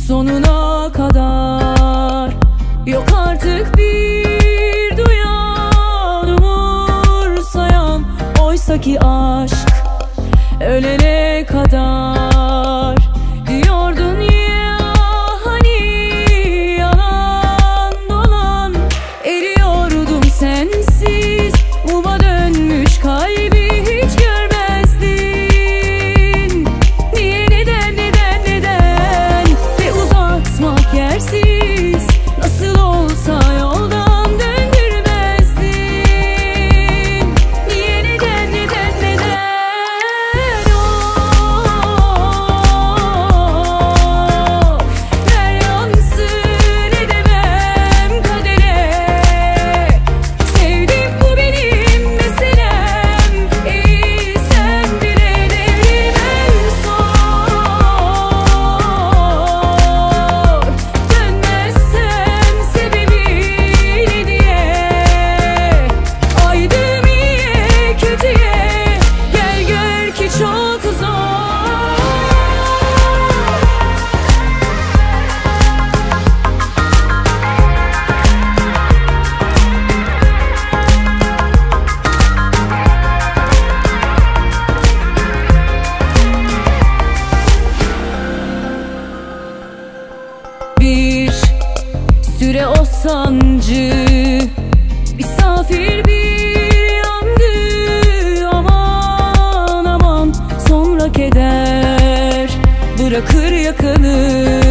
sonuna kadar. Yok artık bir duyan, umursayan, oysaki aşk ölene kadar. Diyordun ya hani yalan dolan, eriyordum sensiz, muma dönmüş kalbi hiç görmezdin. Niye, neden, ve uzatmak yersiz, nasıl olsa yoldan döndürmezdin. Niye, neden, ver yansın edemem kadere. Sevdim, bu benim meselem, sen bile devrim en zor. Dönmezsem sebebini diye, aydım iyiye kötüye, gel gör ki çok zor. Bir süre o sancı misafir bir yandı, aman aman, sonra keder bırakır yakanı.